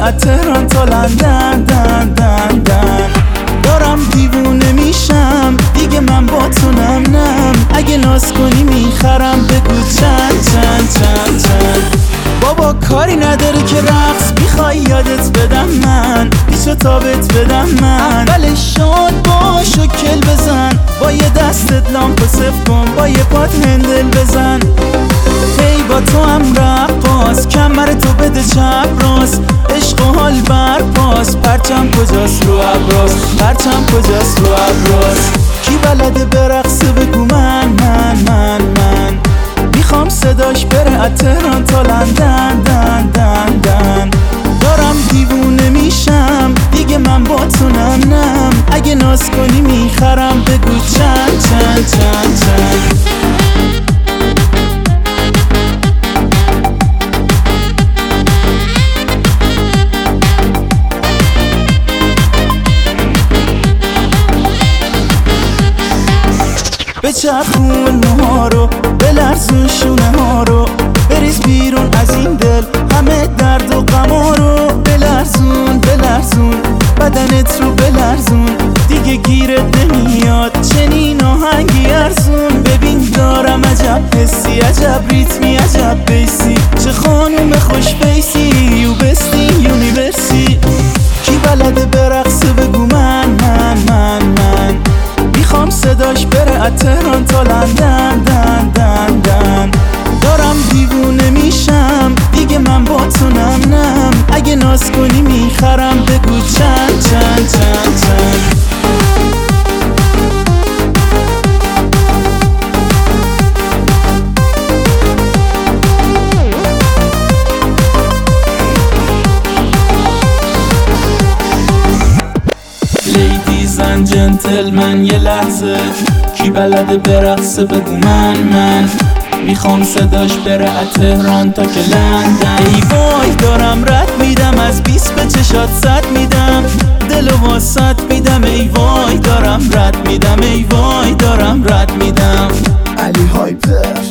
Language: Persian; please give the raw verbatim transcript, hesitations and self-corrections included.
از تهران تا لندن دن دن دن. دارم دیوونه میشم دیگه من با تو نم نم. اگه ناز کنی میخرم بگو چند چند چند چند. بابا کاری نداره که رقص میخوای یادت بدم من، پیچو تابت بدم من. اولش شاد باش و کل بزن، با یه دستت لامپو صف کن، با یه پات هندل بزن. هی با تو هم رقاص، کمر تو بده چپ راست، عشق و حال برپاس. پرچم کجاست رو ابراز، پرچم کجاست رو ابراز. کی بلده برقصه بگو من من من من. میخوام صداش بره از تهران تا لندن دن دن دن. دارم دیوونه میشم دیگه من با تو نم نم. اگه ناز کنی میخرم بگو چند چند چند چند. بچرخون موها رو، بلرزون شونه ها رو، بریز بیرون از این دل همه درد و غما رو. بلرزون بلرزون بدنت رو بلرزون، دیگه گیرت نمیاد چنین آهنگی ارزون. ببین دارم عجب حسی، عجب ریتمی، عجب بیسی. چه خانوم خوش بیسی، یو بستی یونیورسی. کی بلده برقصه بگو من من من من. میخوام صداش بره از تهران تا لندن دن دن دن. دارم دیوونه میشم دیگه من با تو نم نم. اگه ناز کنی میخرم بگو چند چند چند چند. لیدیز اند جنتلمن یه لحظه، کی بلده برقصه بگو من من. میخوام صداش بره از تهران تا که لندن. ای وای دارم رد میدم از بیست به چشات صد میدم، دل و واسط میدم. ای وای دارم رد میدم، ای وای دارم رد میدم. علی هایپر